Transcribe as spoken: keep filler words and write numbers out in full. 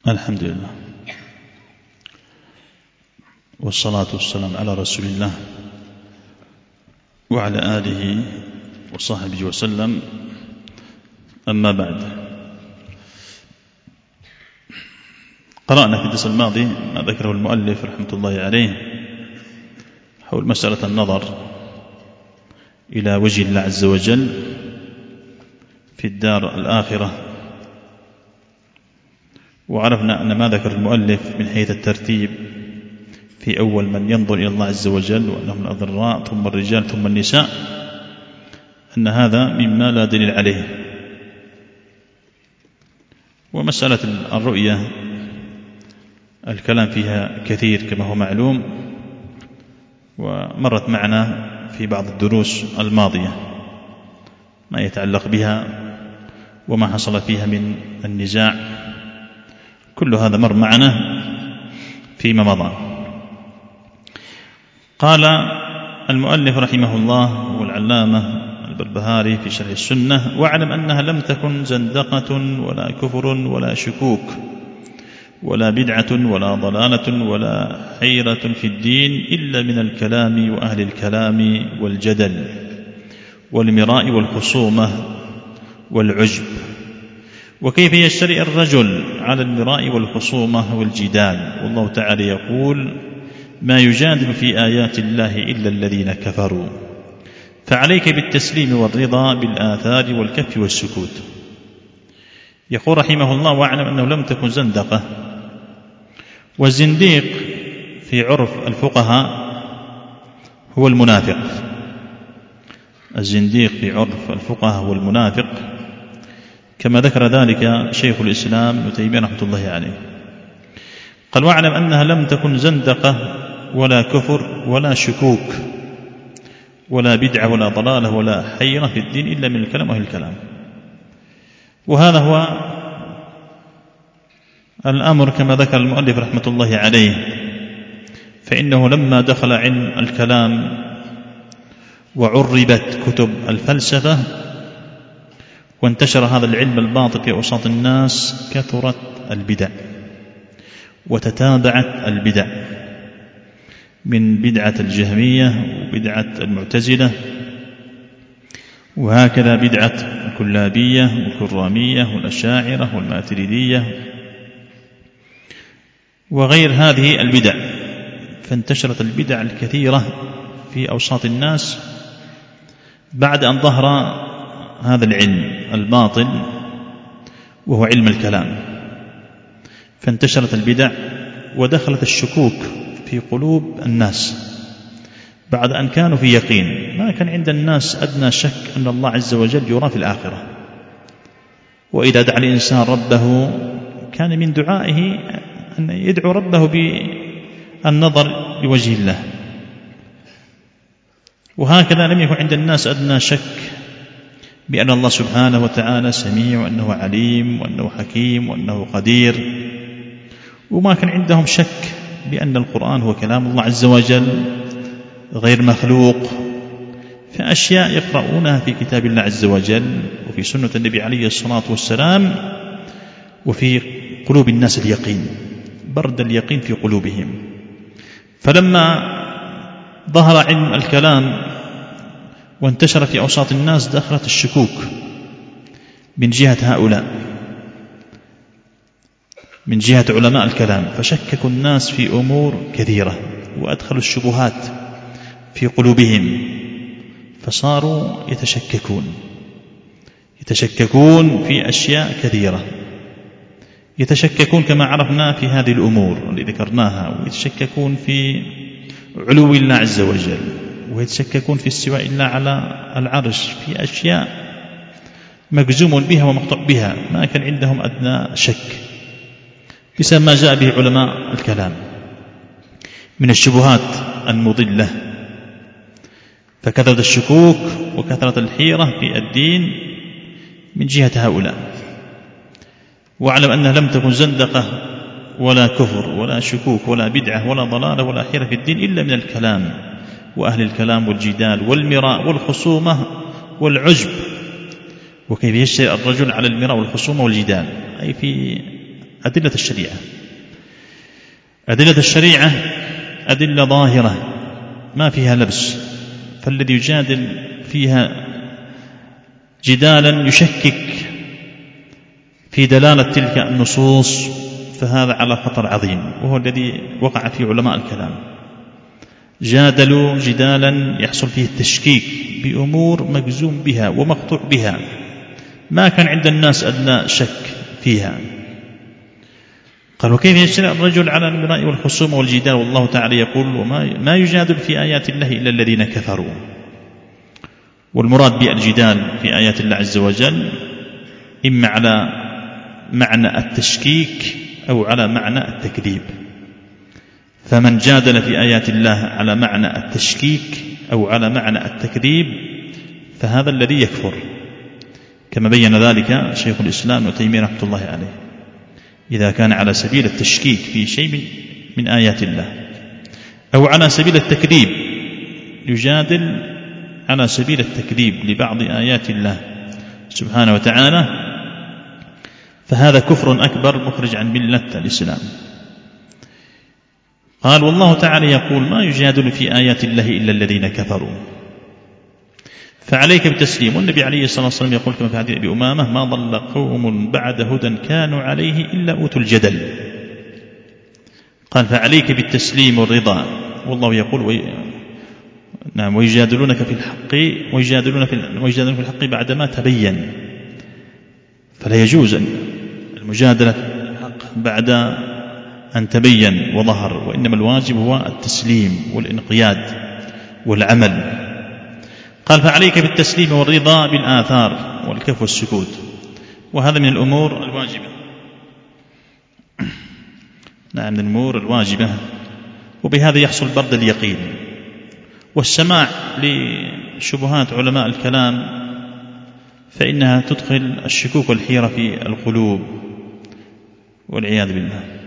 الحمد لله والصلاة والسلام على رسول الله وعلى آله وصحبه وسلم. أما بعد، قرأنا في الدرس الماضي ما ذكره المؤلف رحمة الله عليه حول مسألة النظر إلى وجه الله عز وجل في الدار الآخرة، وعرفنا أن ما ذكر المؤلف من حيث الترتيب في أول من ينظر إلى الله عز وجل وأنهم الأضراء ثم الرجال ثم النساء، أن هذا مما لا دليل عليه. ومسألة الرؤية الكلام فيها كثير كما هو معلوم، ومرت معنا في بعض الدروس الماضية ما يتعلق بها وما حصل فيها من النزاع، كل هذا مر معنا فيما مضى. قال المؤلف رحمه الله والعلامة البربهاري في شرح السنة: واعلم أنها لم تكن زندقة ولا كفر ولا شكوك ولا بدعة ولا ضلالة ولا حيرة في الدين إلا من الكلام وأهل الكلام والجدل والمراء والخصومة والعجب. وكيف يجترئ الرجل على المراء والخصومة والجدال والله تعالى يقول: ما يجادل في آيات الله إلا الذين كفروا. فعليك بالتسليم والرضا بالآثار والكف والسكوت. يقول رحمه الله: واعلم أنه لم تكن زندقة. والزنديق في عرف الفقهاء هو المنافق. الزنديق في عرف الفقهاء هو المنافق، كما ذكر ذلك شيخ الإسلام ابن تيمية رحمة الله عليه. قال: واعلم أنها لم تكن زندقة ولا كفر ولا شكوك ولا بدعة ولا ضلالة ولا حيرة في الدين إلا من الكلام وأهل الكلام. وهذا هو الأمر كما ذكر المؤلف رحمة الله عليه، فإنه لما دخل علم الكلام وعربت كتب الفلسفة وانتشر هذا العلم الباطل في أوساط الناس كثرت البدع وتتابعت البدع، من بدعة الجهمية وبدعة المعتزلة، وهكذا بدعة الكلابية والكرامية والأشاعرة والماتريدية وغير هذه البدع. فانتشرت البدع الكثيرة في أوساط الناس بعد أن ظهر هذا العلم الباطل وهو علم الكلام. فانتشرت البدع ودخلت الشكوك في قلوب الناس بعد أن كانوا في يقين. ما كان عند الناس أدنى شك أن الله عز وجل يرى في الآخرة، وإذا دعا الإنسان ربه كان من دعائه أن يدعو ربه بالنظر لوجه الله. وهكذا لم يكن عند الناس أدنى شك بأن الله سبحانه وتعالى سميع وأنه عليم وأنه حكيم وأنه قدير، وما كان عندهم شك بأن القرآن هو كلام الله عز وجل غير مخلوق. فأشياء يقرؤونها في كتاب الله عز وجل وفي سنة النبي عليه الصلاة والسلام، وفي قلوب الناس اليقين، برد اليقين في قلوبهم. فلما ظهر علم الكلام وانتشر في أوساط الناس دخلت الشكوك من جهة هؤلاء، من جهة علماء الكلام، فشككوا الناس في أمور كثيرة وأدخلوا الشبهات في قلوبهم، فصاروا يتشككون يتشككون في أشياء كثيرة. يتشككون كما عرفنا في هذه الأمور اللي ذكرناها، ويتشككون في علو الله عز وجل، ويتشككون في استواء الله على العرش، في أشياء مجزوم بها ومقطوع بها ما كان عندهم أدنى شك، بسبب ما جاء به علماء الكلام من الشبهات المضلة. فكثرت الشكوك وكثرت الحيرة في الدين من جهة هؤلاء. واعلم أنها لم تكن زندقة ولا كفر ولا شكوك ولا بدعة ولا ضلالة ولا حيرة في الدين إلا من الكلام وأهل الكلام والجدال والمراء والخصومة والعجب. وكيف يجترئ الرجل على المراء والخصومة والجدال، أي في أدلة الشريعة. أدلة الشريعة أدلة ظاهرة ما فيها لبس، فالذي يجادل فيها جدالا يشكك في دلالة تلك النصوص فهذا على خطر عظيم، وهو الذي وقع فيه علماء الكلام. جادلوا جدالا يحصل فيه التشكيك بأمور مجزوم بها ومقطوع بها، ما كان عند الناس أدنى شك فيها. قال وكيف يجترئ الرجل على المراء والخصوم والجدال والله تعالى يقول وما ما يجادل في آيات الله إلا الذين كفروا. والمراد بالجدال في آيات الله عز وجل إما على معنى التشكيك أو على معنى التكذيب. فمن جادل في آيات الله على معنى التشكيك أو على معنى التكذيب فهذا الذي يكفر، كما بين ذلك شيخ الإسلام ابن تيمية رحمة الله عليه. إذا كان على سبيل التشكيك في شيء من آيات الله أو على سبيل التكذيب، يجادل على سبيل التكذيب لبعض آيات الله سبحانه وتعالى، فهذا كفر أكبر مخرج عن ملة الإسلام. قال والله تعالى يقول ما يجادل في آيات الله إلا الذين كفروا، فعليك بالتسليم. والنبي عليه الصلاة والسلام يقول كما في حديث أبي أمامة ما ضل قوم بعد هدى كانوا عليه إلا أوتوا الجدل. قال فعليك بالتسليم والرضا. والله يقول وي... نعم ويجادلونك في الحق ويجادلون في ويجادلون في الحق بعدما تبين، فلا يجوز المجادلة في الحق بعد أن تبين وظهر، وإنما الواجب هو التسليم والانقياد والعمل. قال فعليك بالتسليم والرضا بالآثار والكف والسكوت، وهذا من الأمور الواجبة. نعم من الأمور الواجبة، وبهذا يحصل برد اليقين. والسماع لشبهات علماء الكلام فإنها تدخل الشكوك والحيرة في القلوب والعياذ بالله.